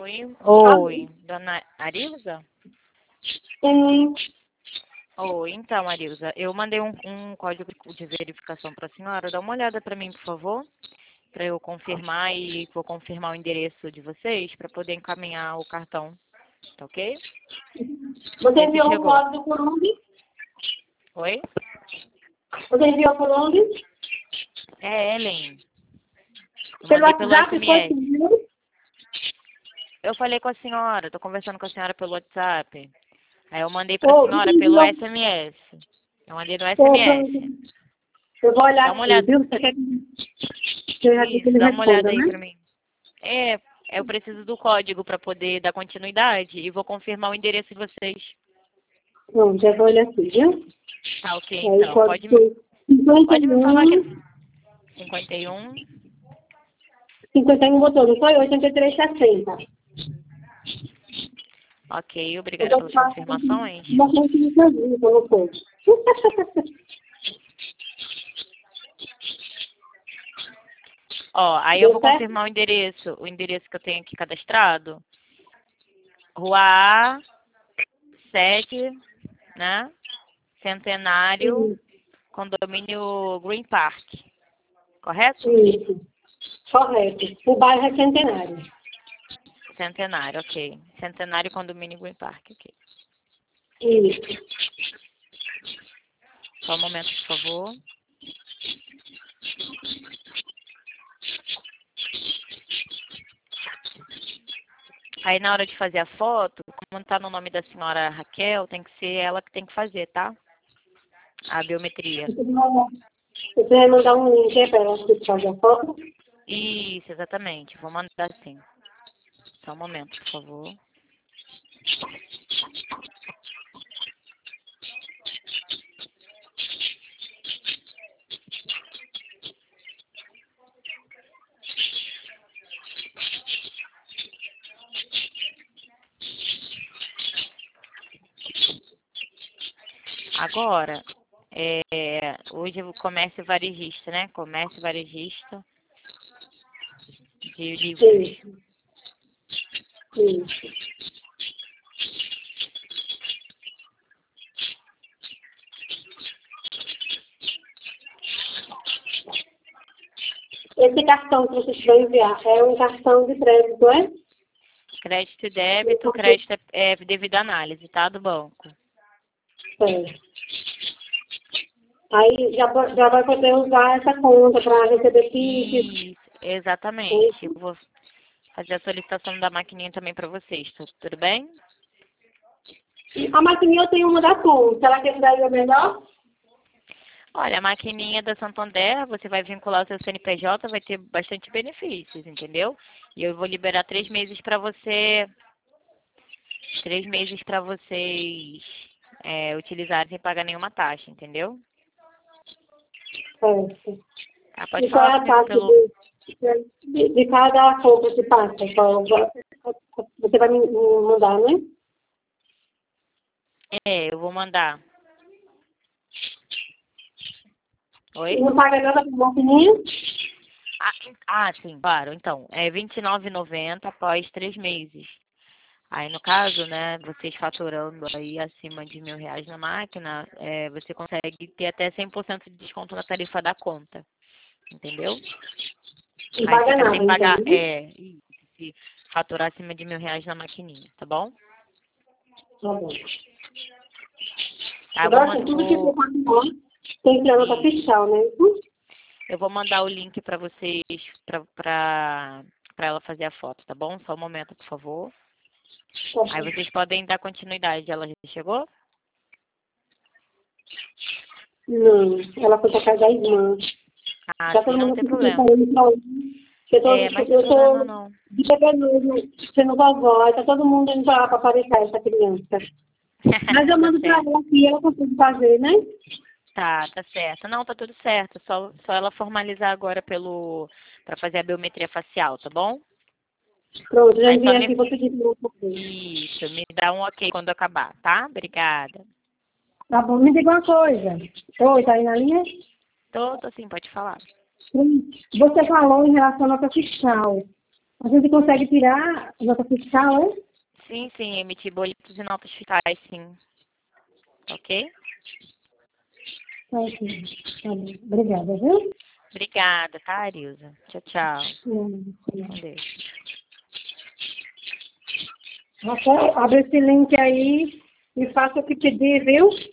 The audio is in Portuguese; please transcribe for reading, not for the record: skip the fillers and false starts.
Oi, Ah, oi, dona Arilza? sim. Oi, então, Arilza, eu mandei um código de verificação para a senhora. Dá uma olhada para mim, por favor, para eu confirmar e vou confirmar o endereço de vocês para poder encaminhar o cartão, tá ok? Você Vê se enviou o chegou. código por onde? Oi? Você enviou por onde? É Ellen. Eu Pelo mandei pelo WhatsApp, foi SMS. sim. Eu falei com a senhora, tô conversando com a senhora pelo WhatsApp. Aí eu mandei para a Ou você senhora pelo enviou. SMS. Eu mandei no Ou pronto. SMS. Eu vou olhar Dá uma aqui, olhada. viu? Você quer que Isso, ele dá uma olhada responda, aí né? pra mim. Eu preciso do código para poder dar continuidade e vou confirmar o endereço de vocês. Pronto, já vou olhar aqui, viu? Tá ok, Aí o então. código foi Pode me falar que é 51, 51. 51 botou, não foi? 83,60. Ok, Eu obrigada tô pelas fazendo confirmações. uma coisa no caminho, não foi? Ó, aí eu Deu vou certo? confirmar o endereço que eu tenho aqui cadastrado. Rua A, 7, né? Centenário, Isso, condomínio Green Park. Correto? isso. Correto. O bairro é Centenário. Centenário, ok. Centenário, condomínio Green Park, ok. Isso. Só um momento, por favor. Aí na hora de fazer a foto, como tá no nome da senhora Raquel, tem que ser ela que tem que fazer, tá? A biometria. Você vai mandar um link para ela fazer a foto? Isso, exatamente. Vou mandar sim. Só um momento, por favor. Agora, hoje é o comércio varejista, né? Comércio varejista de livros. Isso. Isso. Esse cartão que vocês vão enviar é um cartão de crédito, é? Crédito e débito, crédito é devido à análise, tá? Do banco. É. Aí já vai poder usar essa conta para receber PIX. Isso, exatamente. Eu vou fazer a solicitação da maquininha também para vocês, tudo bem? A maquininha eu tenho uma da conta. Será que esse daí é melhor? Olha, a maquininha da Santander, você vai vincular o seu CNPJ, vai ter bastante benefícios, entendeu? E eu vou liberar 3 meses para você, 3 meses para vocês utilizarem sem pagar nenhuma taxa, entendeu? Certo. Tá, pode E qual falar é a comigo taxa pelo. de cada compra que passa? Você vai me mandar, né? Eu vou mandar. E Oi? não paga nada por maquininha? Sim, claro. Então, é R$ 29,90 após 3 meses. Aí, no caso, né, vocês faturando aí acima de R$ 1.000 na máquina, você consegue ter até 100% de desconto na tarifa da conta, entendeu? Não Aí paga fica sem nada, pagar, então. se faturar acima de R$ 1.000 na maquininha, tá bom? Tá bom. Tá, Agora, assim, tudo que for pagar, tem que ter a nota fiscal, né? eu vou mandar o link para vocês, para ela fazer a foto, tá bom? Só um momento, por favor. Tá Aí bom. vocês podem dar continuidade. Ela já chegou? Não, ela foi pra casa da irmã. Ah, Já sim, todo não mundo tem fica problema. falando pra mim. Mas tem Eu problema tô não. de bebê sendo vovó, aí tá todo mundo indo pra lá pra aparecer essa criança. Mas eu Tá mando pra certo. ela que ela consegue fazer, né? Tá certo. Não, tá tudo certo. Só ela formalizar agora para fazer a biometria facial, tá bom? Pronto, já Aí só enviei aqui, vou pedir de novo pra você. Isso, me dá um ok quando acabar, tá? Obrigada. Tá bom, me diga uma coisa. Oi, tá aí na linha? Tô sim, pode falar. Você falou em relação à nota fiscal. A gente consegue tirar a nota fiscal, é? Sim, sim, emitir boletos e notas fiscais, sim. Ok? Tá ok. Tá bom. Obrigada, viu? Obrigada, tá, Arilza? Tchau, tchau. Com Não. Deus. Rafael, abre esse link aí e faça o que pedir, viu?